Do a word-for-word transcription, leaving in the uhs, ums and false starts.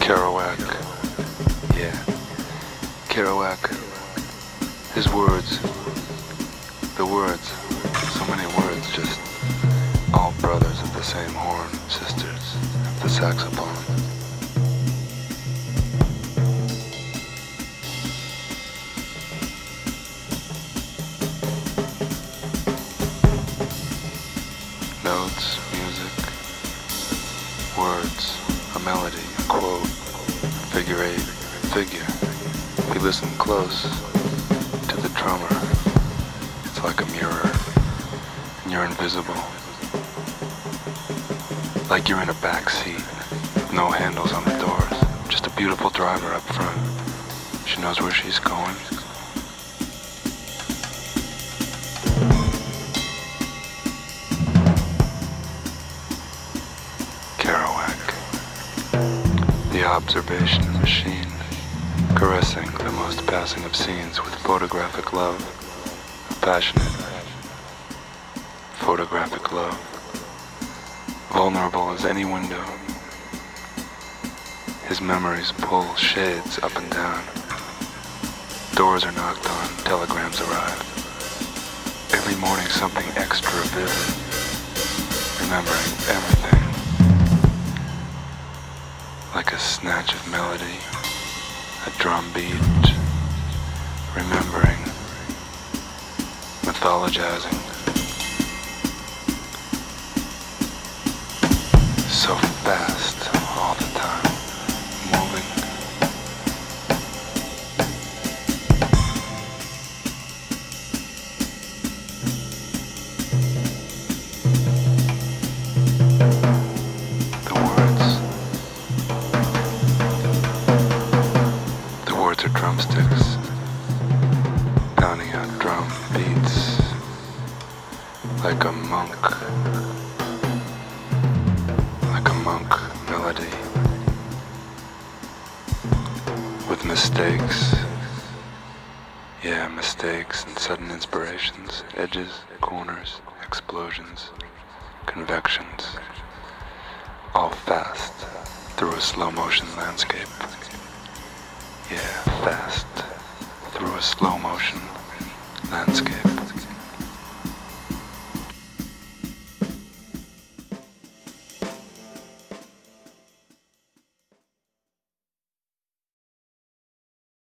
Kerouac, yeah, Kerouac, his words, the words, so many words, just all brothers of the same horn, sisters of the saxophone. Notes, music, words, a melody, a quote, figure eight, figure. If you listen close to the drummer, it's like a mirror, and you're invisible. Like you're in a back seat, with no handles on the doors, just a beautiful driver up front. She knows where she's going. The observation machine, caressing the most passing of scenes with photographic love, passionate, photographic love, vulnerable as any window. His memories pull shades up and down. Doors are knocked on, telegrams arrive. Every morning something extra vivid, remembering everything. Like a snatch of melody, a drum beat, remembering, mythologizing. So fast all the time, moving. Are drumsticks, pounding out drum beats like a monk, like a monk melody, with mistakes, yeah, mistakes and sudden inspirations, edges, corners, explosions, convections, all fast through a slow motion landscape. Yeah, fast through a slow motion landscape.